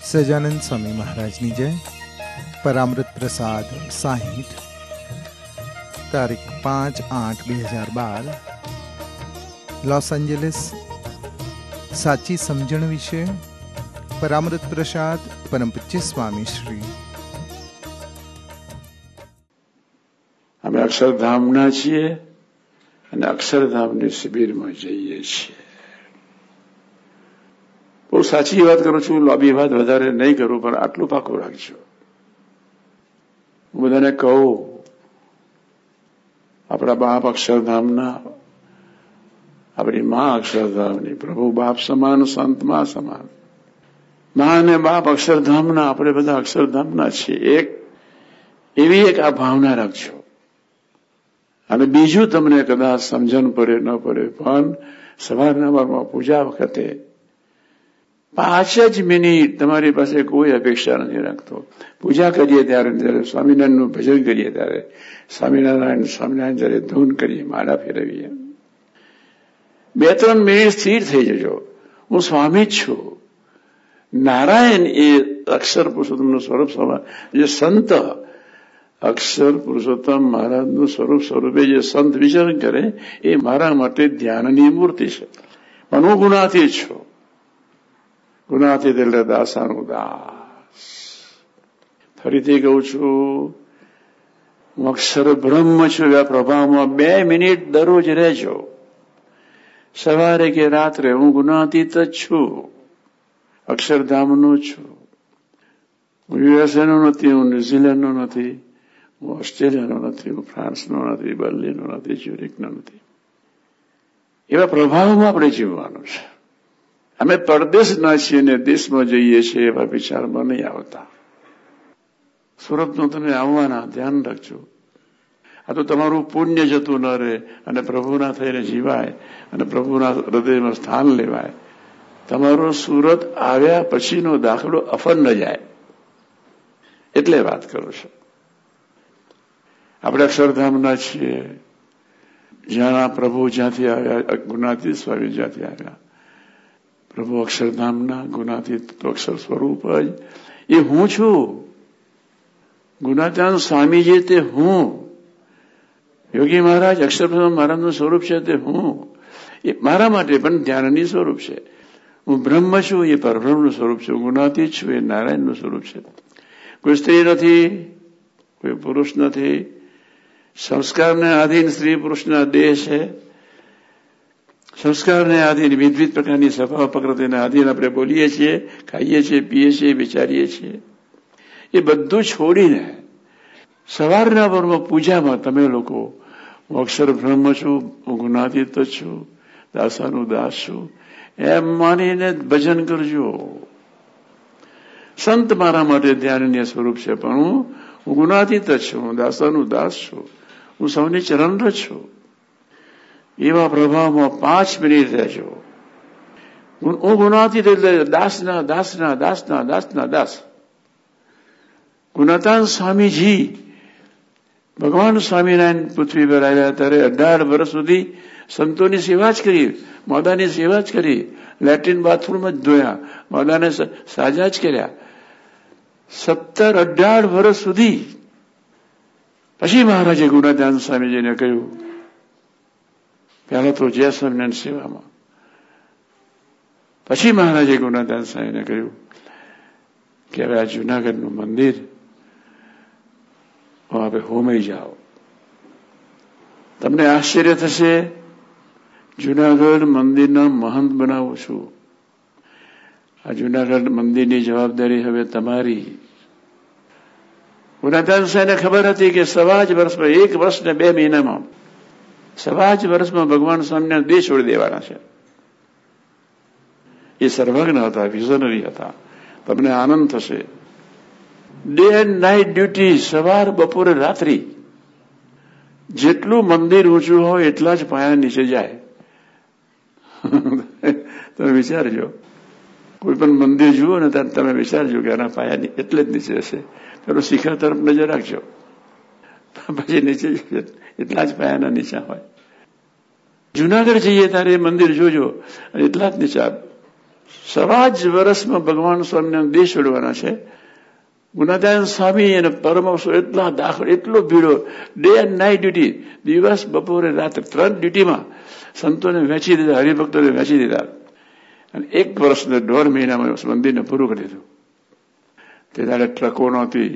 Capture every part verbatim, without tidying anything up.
સજાનંદ સ્વામી મહારાજની જય. પરામૃત પ્રસાદ સાહીઠ, તારીખ પાંચ આઠ બે હજાર બાર, લોસ એન્જલિસ. સાચી સમજણ વિશે પરામૃત પ્રસાદ પરમ પૂજ્ય સ્વામી શ્રી. અમે અક્ષરધામના છીએ અને અક્ષરધામની શિબિરમાં જઈએ છીએ. બહુ સાચી વાત કરું છું, લોબી વાત વધારે નહીં કરું, પણ આટલું પાકું રાખજો. હું બધાને કહું, આપણા બાપ અક્ષરધામના, આપણી મા અક્ષરધામની, પ્રભુ બાપ સમાન, સંત મા સમાન. મા અને બાપ અક્ષરધામના, આપણે બધા અક્ષરધામના છીએ. એક એવી એક આ ભાવના રાખજો. અને બીજું, તમને કદાચ સમજણ પડે ન પડે, પણ સવારના વારમાં પૂજા વખતે પાંચ જ મિનિટ તમારી પાસે કોઈ અપેક્ષા નથી રાખતો. પૂજા કરીએ ત્યારે, જયારે સ્વામિનારાયણનું ભજન કરીએ ત્યારે સ્વામિનારાયણ સ્વામિનારાયણ જયારે ધૂન કરીએ, માળા ફેરવીએ, બે ત્રણ મિનિટ સ્થિર થઈ જજો. હું સ્વામી જ છું. નારાયણ એ અક્ષર પુરુષોત્તમનું સ્વરૂપ સ્વરૂપ, જે સંત અક્ષર પુરુષોત્તમ મહારાજનું સ્વરૂપ સ્વરૂપે જે સંત વિચરણ કરે, એ મારા માટે ધ્યાનની મૂર્તિ છે. પણ હું ગુનાથી છું. ગુનાથી એટલે દાસાનું દાસ. ફરીથી કહું છું, હું અક્ષર બ્રહ્મ છું. આ પ્રભાવમાં બે મિનિટ દરરોજ રહેજો, સવારે કે રાત્રે. હું ગુનાતીત જ છું, અક્ષરધામનો છું. હું યુએસએનો નથી, હું ન્યુઝીલેન્ડનો નથી, હું ઓસ્ટ્રેલિયાનો નથી, હું ફ્રાન્સનો નથી, બર્લિનનો નથી, જ્યુરિકનો નથી. એવા પ્રભાવમાં આપણે જીવવાનું છે. અમે પરદેશના છીએ ને દેશમાં જઈએ છીએ, એવા વિચારમાં નહીં આવતા. સુરતનું તમે આવવાના, ધ્યાન રાખજો. આ તો તમારું પુણ્ય જતું ન રહે અને પ્રભુના થઈને જીવાય અને પ્રભુના હૃદયમાં સ્થાન લેવાય. તમારો સુરત આવ્યા પછીનો દાખલો અફર ન જાય, એટલે વાત કરું છું. આપણે અક્ષરધામના છીએ, જ્યાં પ્રભુ જ્યાંથી આવ્યા, ગુનાતીત સ્વામી જ્યાંથી આવ્યા. પ્રભુ અક્ષરધામના, ગુનાતીત અક્ષર સ્વરૂપ જ એ હું છું. ગુનાતીત સ્વામીજી તે હું. યોગી મહારાજ અક્ષર મહારાજનું સ્વરૂપ છે, તે હું. એ મારા માટે પણ ધ્યાનની સ્વરૂપ છે. હું બ્રહ્મ છું, એ પરબ્રહ્મનું સ્વરૂપ છે. ગુનાતીત છું, એ નારાયણનું સ્વરૂપ છે. કોઈ સ્ત્રી નથી, કોઈ પુરુષ નથી. સંસ્કારને આધીન સ્ત્રી પુરુષના દેહ છે. સંસ્કારને આધીન વિવિધ પ્રકારની સ્વભાવ પ્રકૃતિના આધીન આપણે બોલીએ છીએ, ખાઈએ છીએ, પીએ છીએ, વિચારીએ છીએ. એ બધું છોડીને સવારના પરમાં પૂજામાં તમે લોકો, હું અક્ષર બ્રહ્મ છું, હું ગુનાતીત છું, દાસાનું દાસ છું, એમ માનીને ભજન કરજો. સંત મારા માટે ધ્યાનનીય સ્વરૂપ છે, પણ હું હું ગુનાતીત છું, હું દાસાનું દાસ છું, હું સૌની ચરણ છું. એવા પ્રભાવમાં પાંચ મિનિટ રહેજો. હું ગુનાતીત એટલે દાસના દાસના દાસના દાસના દાસ. ગુણાતાન સ્વામીજી, ભગવાન સ્વામિનારાયણ પૃથ્વી પર આવ્યા ત્યારે અઢાર વર્ષ સુધી સંતોની સેવા જ કરી, મોદાની સેવા જ કરી, લેટ્રિન બાથરૂમ જ ધોયા, મોદાને સાજા જ કર્યા. સત્તર અઢાર વર્ષ સુધી. પછી મહારાજે ગુણાતાન સ્વામીજીને કહ્યું, પહેલા તો જય સ્વામિનારાયણ સેવામાં. પછી મહારાજે ગુણાતાન સ્વામીને કહ્યું કે હવે આ જુનાગઢનું મંદિર હવે હોમાઈ જાઓ. તમને આશ્ચર્ય થશે, જુનાગઢ મંદિરના મહંત બનાવું છું. આ જુનાગઢ મંદિરની જવાબદારી હવે તમારી. ગુણાતાન સ્વામીને ખબર હતી કે સવા જ વર્ષમાં, એક વર્ષ ને બે મહિનામાં, સવા જ વર્ષમાં ભગવાન સ્વામીને દેહ છોડી દેવાના છે. એ સર્વજ્ઞ હતા, વિઝનરી હતા. તમને આનંદ થશે. ડે એન્ડ નાઇટ ડ્યુટી, સવાર બપોરે રાત્રિ. જેટલું મંદિર ઊંચું હોય એટલા જ પાયા નીચે જાય. તમે વિચારજો, કોઈ પણ મંદિર જુઓ ને ત્યારે તમે વિચારજો કે આના પાયા એટલે જ નીચે હશે. પેલો શિખર તરફ નજર રાખજો, પછી નીચે એટલા જ પાયાના નીચા હોય. જુનાગઢ જઈએ ત્યારે મંદિર જોજો, એટલા જ નીચા સવા જ વર્ષમાં ભગવાન સ્વામીના દેશ છોડવાના છે. ગુણાદાન સ્વામી અને પરમહંસો એટલા દાખલ, એટલો ભીડો, ડે એન્ડ નાઇટ ડ્યુટી, દિવસ બપોરે રાત્રે ત્રણ ડ્યુટીમાં સંતોને વેચી દીધા, હરિભક્તોને વેચી દીધા. અને એક વર્ષને દોઢ મહિનામાં મંદિરને પૂરું કરી દીધું. તે દાડે ટ્રકો નહોતી,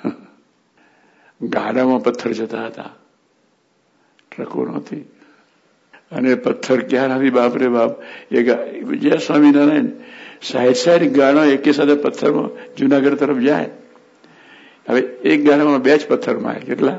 ગાડામાં પથ્થર જતા હતા, ટ્રકો નહોતી. અને પથ્થર ક્યાં નથી, બાપરે બાપ. એ જય સ્વામિનારાયણ, સાઈડ સાઈડ ગાડા એકી સાથે પથ્થરમાં જુનાગઢ તરફ જાય. હવે એક ગાડામાં બે જ પથ્થર મારે, કેટલા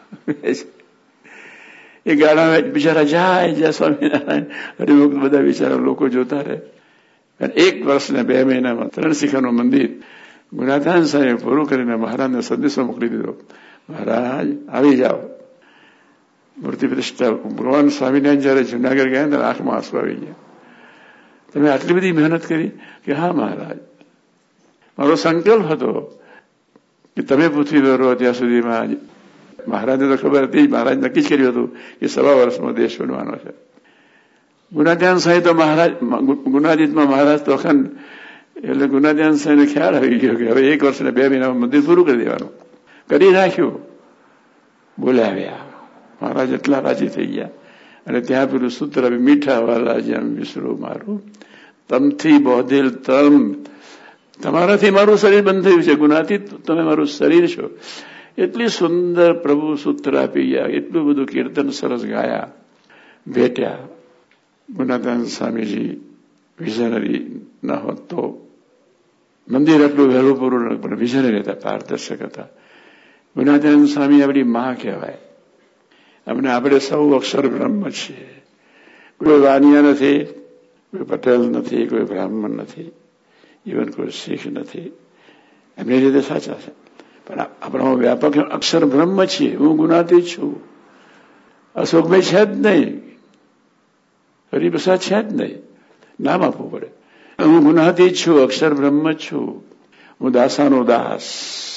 એ ગાડામાં બિચારા જાય, જય સ્વામિનારાયણ હરિભક્ત બધા બિચારા લોકો જોતા રહે. અને એક વર્ષ ને બે મહિનામાં ત્રણ શિખરનું મંદિર ગુણાધાન સાહેબ પૂરું કરીને મહારાજને સંદેશો મોકલી દીધો, મહારાજ આવી જાઓ. મૂર્તિ પ્રતિષ્ઠા ભગવાન સ્વામિનારાયણ જયારે જુનાગઢ ગયા ત્યારે આંખમાં આંસુ આવી ગયા. તમે આટલી બધી મહેનત કરી? કે હા મહારાજ, મારો સંકલ્પ હતો કે તમે પૃથ્વી પર રહો ત્યાં સુધીમાં. મહારાજને તો ખબર હતી, મહારાજ નક્કી જ કર્યું હતું કે સવા વર્ષમાં દેશ બનવાનો છે. ગુણાધ્યાન સાહેબ તો મહારાજ ગુણાદિતમાં મહારાજ તો અખંડ, એટલે ગુણાધ્યાન સાહેબને ખ્યાલ આવી ગયો કે હવે એક વર્ષ ને બે મહિનામાં મંદિર પૂરું કરી દેવાનું. કરી નાખ્યું, બોલાવ્યા. મહારાજ એટલા રાજી થઈ ગયા. અને ત્યાં પેલું સૂત્ર મીઠા વાલા જેમ વિસરું મારું, તમથી બોધેલ તમ, તમારાથી મારું શરીર બંધ થયું છે, ગુનાથી તમે મારું શરીર છો. એટલી સુંદર પ્રભુ સૂત્ર આપી ગયા, એટલું બધું કીર્તન સરસ ગાયા, ભેટ્યા. ગુણાદાન સ્વામીજી વિઝનરી ન હોત તો મંદિર આટલું વહેલું પૂરું ન, પણ વિઝનરી હતા, પારદર્શક હતા. ગુણાદાન સ્વામી આપણી માં કહેવાય. અમને આપણે સૌ અક્ષર બ્રહ્મ છીએ. કોઈ વાનિયા નથી, કોઈ પટેલ નથી, કોઈ બ્રાહ્મણ નથી, ઇવન કોઈ શીખ નથી. એમની રીતે સાચા છે, પણ આપણા વ્યાપક અક્ષર બ્રહ્મ છીએ. હું ગુણાતીત છું, અશોકભાઈ છે જ નહીં, હરિપ્રસાદ છે જ નહીં, નામ આપવું પડે. હું ગુણાતીત છું, અક્ષર બ્રહ્મ જ છું. હું દાસાનો દાસ.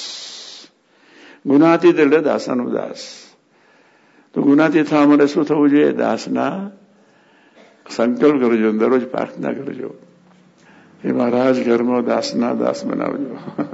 ગુણાતીત એટલે દાસાનો દાસ. તો ગુનાથી થવા માટે શું થવું જોઈએ? દાસના સંકલ્પ કરજો, દરરોજ પ્રાર્થના કરજો, એ મહારાજ ઘરમાં દાસના દાસ બનાવજો.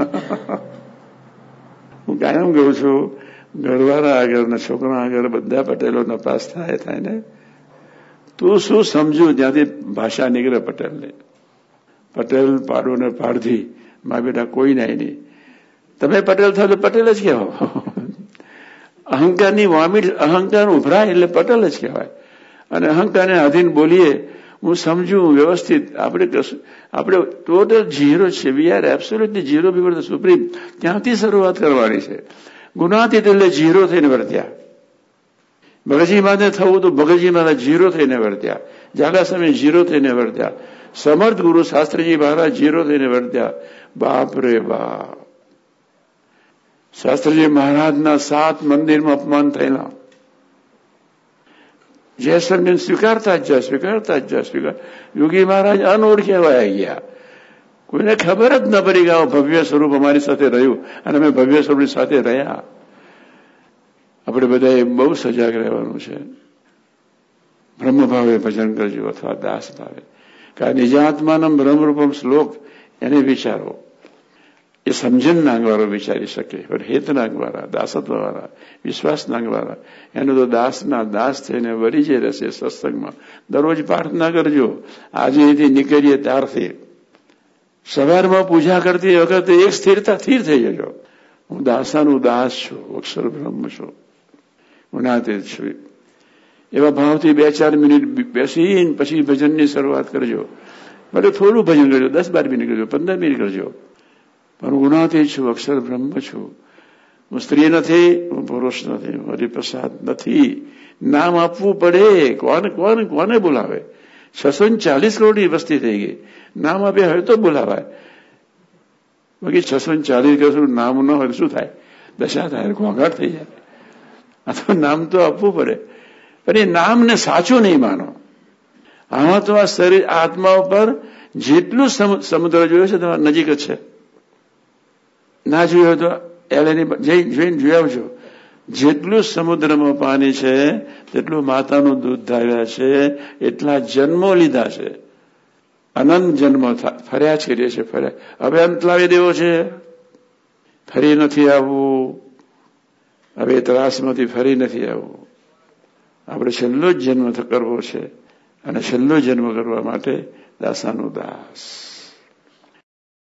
હું કાયમ કહું છું, ઘરવાળા આગળ ને છોકરા આગળ બધા પટેલો નપાસ થાય થાય ને, તું શું સમજુ ત્યાંથી ભાષા નીકળે પટેલને. પટેલ પાડો ને પાડધી, મા બેટા કોઈ નાય નહીં. તમે પટેલ થાવ તો પટેલ જ કહેવાય. અહંકારની વામીટ, અહંકાર ઉભરાય એટલે પટેલ જ કહેવાય. અને અહંકારને આધીન બોલીએ, હું સમજુ વ્યવસ્થિત, આપણે આપણે ટોટલ ઝીરો છે. We are absolutely zero before the supreme. ત્યાંથી શરૂઆત કરવાની છે. ગુનાતીત એટલે ઝીરો થઈને વર્ત્યા. ભગતજી માથે થવું તો ભગતજી માથે ઝીરો થઈને વર્ત્યા. જાગા સમય ઝીરો થઈને વર્ત્યા. સમર્થ ગુરુ શાસ્ત્રીજી મહારાજ ઝીરો થઈને વર્ત્યા. બાપ રે બાપ, શાસ્ત્રીજી મહારાજના સાત મંદિરમાં અપમાન થયેલા. જયસમને સ્વીકારતા જ જાય, સ્વીકારતા જ જાય, સ્વીકાર. યોગી મહારાજ અનોળખ્યા ગયા. કોઈને ખબર જ ન પડી કે આ ભવ્ય સ્વરૂપ અમારી સાથે રહ્યું, અને અમે ભવ્ય સ્વરૂપની સાથે રહ્યા. આપણે બધાએ બહુ સજાગ રહેવાનું છે. બ્રહ્મ ભાવે ભજન કરજો અથવા દાસ ભાવે. કારણ નિજાત્માનમ બ્રહ્મરૂપમ શ્લોક એને વિચારો. એ સમજણના અંગવાળો વિચારી શકે, પણ હેતના અંગવાળા, દાસત્વવાળા, વિશ્વાસના અંગવાળા, એનો તો દાસના દાસ થઈને વળી જે રહેશે સત્સંગમાં. દરરોજ પ્રાર્થના કરજો. આજે અહીંથી નીકળીએ ત્યારથી સવારમાં પૂજા કરતી વખતે એક સ્થિરતા સ્થિર થઈ જજો. હું દાસાનું દાસ છું, અક્ષર બ્રહ્મ છું, ગુણાતીત છું. એવા ભાવથી બે ચાર મિનિટ બેસીને પછી ભજનની શરૂઆત કરજો. ભલે થોડું ભજન કરજો, દસ બાર મિનિટ કરજો, પંદર મિનિટ કરજો. પણ ગુણાતીત છું, અક્ષર બ્રહ્મ છું. હું સ્ત્રી નથી, હું પુરુષ નથી, હું હરિપ્રસાદ નથી. નામ આપવું પડે. કોને કોને કોને બોલાવે? છસો ચાલીસ કરોડની વસ્તી થઈ ગઈ. નામ આપ્યા હોય તો બોલાવાય. બાકી છસો ચાલીસ કરોડ નામ ન હોય શું થાય? દશા થાય, ઘોંઘાટ થઈ જાય. આ તો નામ તો આપવું પડે. પણ એ નામને સાચું નહીં માનો. આમાં તો આ શરીર આત્મા ઉપર જેટલું સમુદ્ર જોયો છે તમારા નજીક જ છે. ના જોયું તો એલેની જોઈને જોઈ આવજો. જેટલું સમુદ્રમાં પાણી છે તેટલું માતાનું દૂધ ધાર્યા છે, એટલા જન્મો લીધા છે. અનંત જન્મ ફર્યા જ કરીએ છીએ, ફર્યા. હવે અંત લાવી દેવો છે, ફરી નથી આવવું. હવે ત્રાસમાંથી ફરી નથી આવવું. આપણે છેલ્લો જ જન્મ કરવો છે, અને છેલ્લો જન્મ કરવા માટે દાસાનો દાસ.